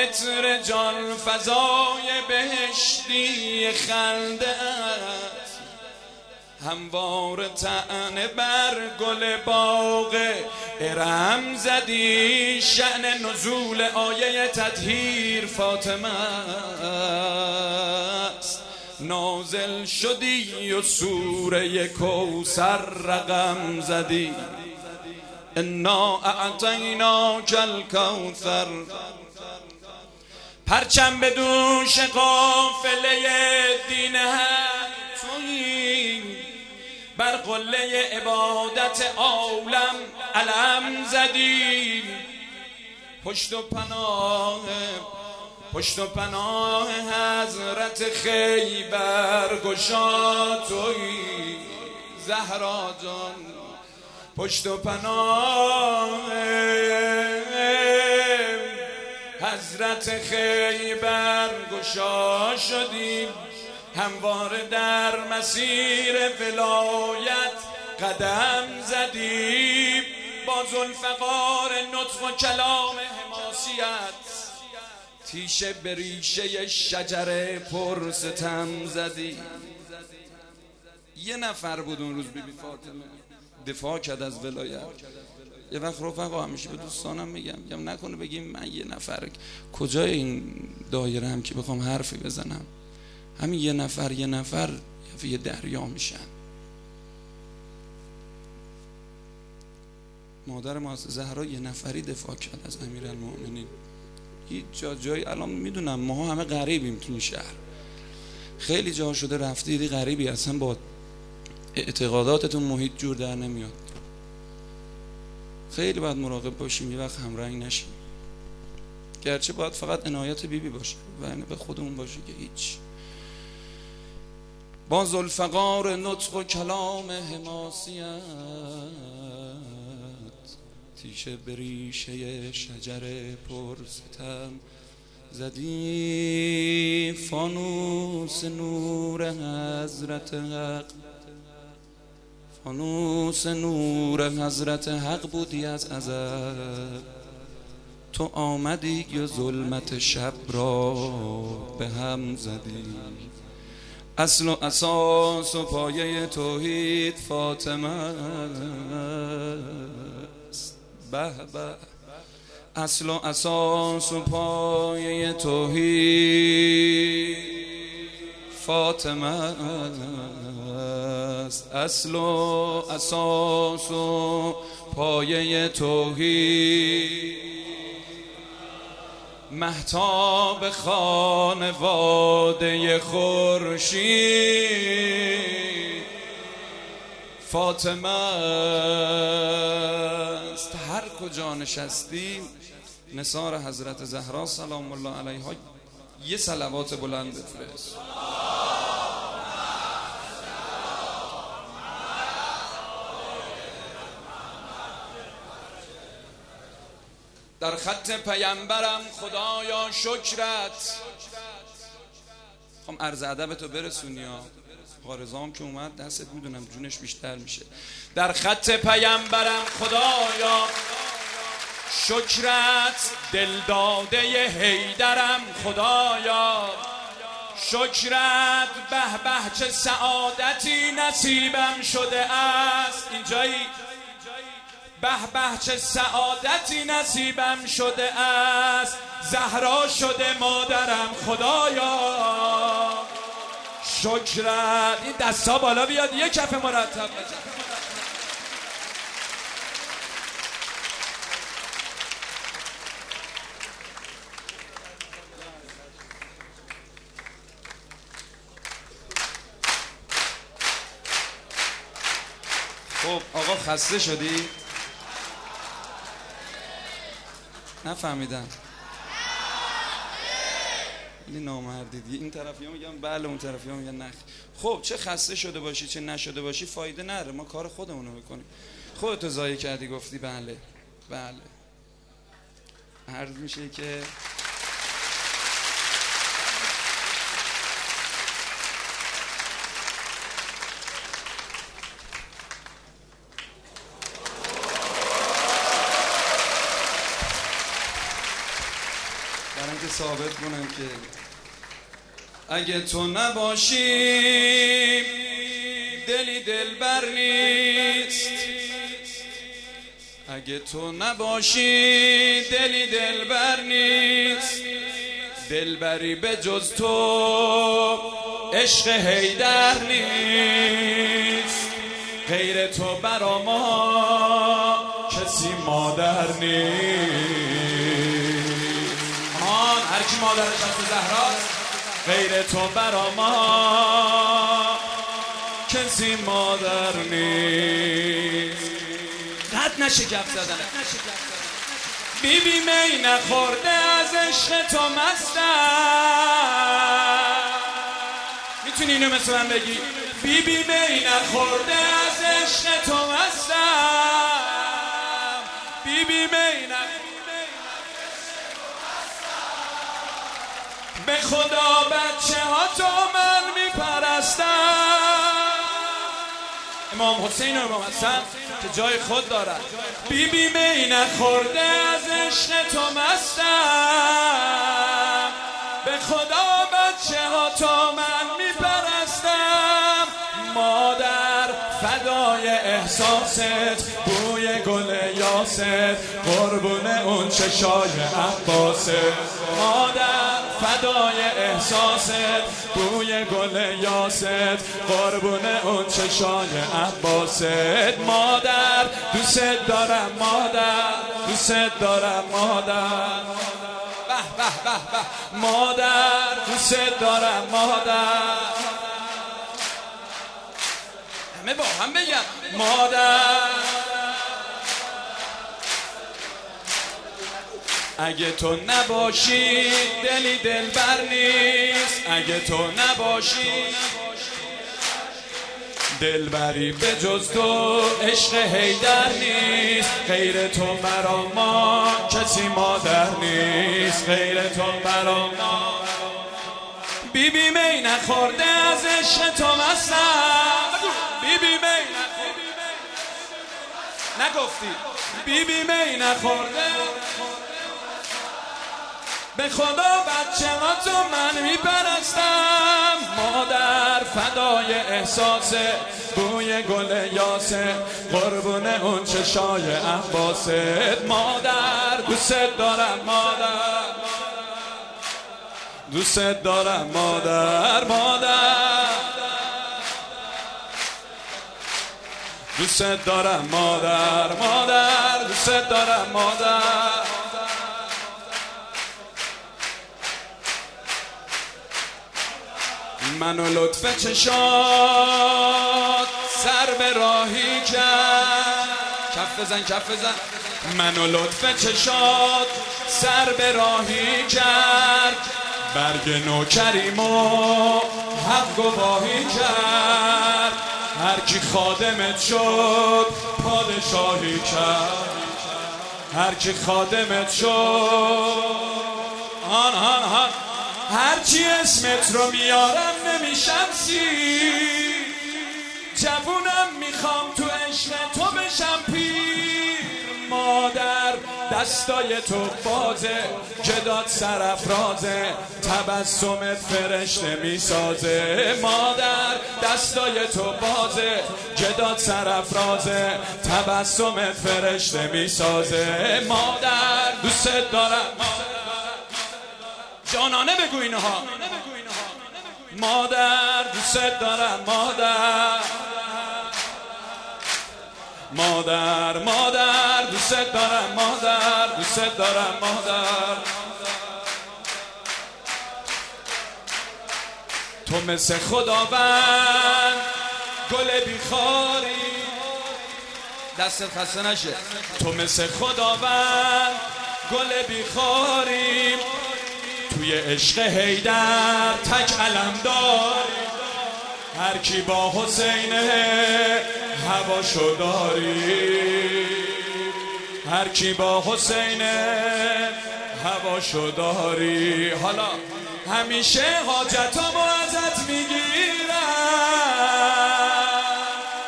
عطر جان فضای بهشتی خنده هموار طعنه بر گل باغ ارم زدی. شأن نزول آیه تطهیر فاطمه است، نازل شدی و سوره کوثر رقم زدی. انا اعطیناک الکوثر. پرچم به دوش قافله دین حق تویی، بر قله عبادت عالم علم زدی. پشت و پناه حضرت خیبر گشا تویی زهرا جان. پشت و پناه حضرت خیبر گشا شدی، همواره در مسیر ولایت قدم زدی. با ذوالفقار نطق و کلام حماسیت تیشه به ریشه شجر پر ستم زدی. یه نفر بود اون روز بیبی فاطمه دفاع کرد از ولایت. یه وقت رفقا همیشه به دوستانم میگم نکنه بگیم من یه نفر کجای این دایره هم که بخوام حرفی بزنم، همین یه نفر یه دریا میشن. مادر ما زهرا یه نفری دفاع کرد از امیرالمؤمنین. هیچ جایی الان میدونم ما همه غریبیم تو این شهر، خیلی جا شده رفتی دیدی غریبی اصلا با اعتقاداتتون محیط جور در نمیاد. خیلی باید مراقب باشیم یه وقت همرنگ نشیم، گرچه باید فقط عنایت بیبی باشه و یعنی به خودمون باشه که هیچ. با ذوالفقار نطق و کلام حماسیت تیشه به ریشه شجر پر ستم زدی. فانوس نور حضرت حق، فانوس نور حضرت حق بودی از ازل. تو آمدی و ظلمت شب را به هم زدی. اصل و اساس و پایه توحید فاطمه است. به به. اصل و اساس و پایه توحید فاطمه است. اصل و اساس و پایه توحید. مهتاب خانواده خورشید فاطمه است. هر کجا نشستی نثار حضرت زهرا سلام الله علیها یه صلوات بلند بفرست. در خط پیامبرم خدایا شکرت. خواهم عرض ادب تو برسونی ها. غارزام که اومد دستت میدونم جونش بیشتر میشه. در خط پیامبرم خدایا شکرت. دلداده حیدرم خدایا شکرت. به به چه سعادتی نصیبم شده است. اینجایی به به چه سعادتی نصیبم شده است. زهرا شده مادرم خدایا شکرت. این دستا بالا بیاد یک کف مرتب بزن. خب آقا خسته شدی؟ نفهمیدم. این نامردید. این طرفی ها میگن بله، اون طرفی ها میگن نخ. خب چه خسته شده باشی چه نشده باشی فایده نره، ما کار خودمونو میکنیم. خودتو ضایع کردی گفتی بله بله. عرض میشه که برای اینکه ثابت کنم که اگه تو نباشی دلی دلبر نیست، اگه تو نباشی دلی دلبر نیست، دلبری به جز تو عشق حیدر نیست، غیر تو برا ما کسی مادر نیست. هر کی مادرش از زهراست، غیر تو برا ما کسی مادر نیست. قد نشه گپ زدنه. بیبی می نخورده از عشق تو مستم. میتونی اینو مثل من بگی؟ بیبی می نخورده از عشق تو مستم. بیبی می نخورده به خدا بچه ها تو من میپرستم. امام حسین و امام حسن که جای خود دارد. بیبی می نخورده از عشق تو مستم. به خدا بچه ها تو من میپرستم. مادر فدای احساست، بوی گل یاست، قربون اون چشای عباست. مادر فدای احساست، بوی گل یاست، قربون اون چشای عباست. مادر دوست دارم مادر، دوست دارم مادر. به به به به مادر دوست دارم مادر. همه با هم بگم مادر. اگه تو نباشی دلی دلبر نیست، اگه تو نباشی دلبری به جز تو عشق حیدر نیست، غیر تو برا ما کسی مادر نیست، غیر تو برا ما. بیبی می نخورده از عشق تو مستم. بیبی می نگفتی. بیبی می نخورده به خدا بچه ها تو من میپرستم. مادر فدای احساس، بوی گل یاسه، قربون اون چشای عباست. مادر دوست دارم مادر، دوست دارم مادر. مادر دوست دارم مادر، مادر دوست دارم مادر. منو لطف چشات سر به راهی کرد. کف بزن کف بزن. منو لطف چشات سر به راهی کرد، برگ نوکریمو حق گواهی کرد. هر کی خادمت شد پادشاهی کرد، هر کی خادمت شد هان هان هان. هرچی اسمت رو میارم نمیشم سیر، جوونم میخوام تو عشق تو بشم پیر. مادر دستای تو بازه، جدات سرافرازه، تبسمت فرشته میسازه. مادر دستای تو بازه، جدات سرافرازه، تبسمت فرشته میسازه. مادر دوست دارم جانانه بگو اینها. مادر دوست دارم مادر، مادر مادر دوست دارم مادر، دوست دارم مادر. تو مثل خداوند گل بیخاری، دستت خسته نشه. تو مثل خداوند گل بیخاری، توی عشق حیدر تک علم داری. هر کی با حسین هواشو داری، هر کی با حسین هواشو داری. حالا همیشه حاجتامو ازت میگیرم،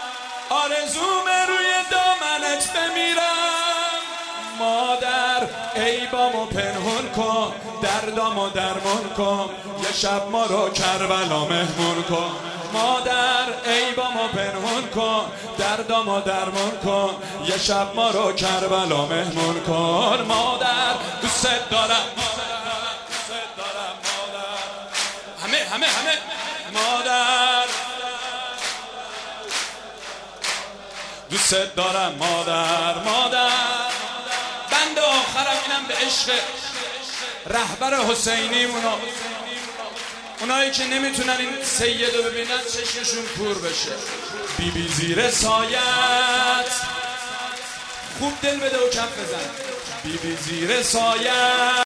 آرزومه روی دامنت بمیرم. مادر عیبامو پنهون کن، دردامو درمون کن، یه شب ما رو کربلا مهمون کن. مادر عیبامو پنهون کن، دردامو درمون کن، یه شب ما رو کربلا مهمون کن. مادر دوست دارم، دوست دارم مادر، همه مادر دوست دارم مادر. بند آخرم اینم به عشق رهبر حسینی اونایی که نمیتونن این سیدو ببینن چشمشون کور بشه. بی زیر سایت خوب دل بده و کف بزن. بی زیر سایت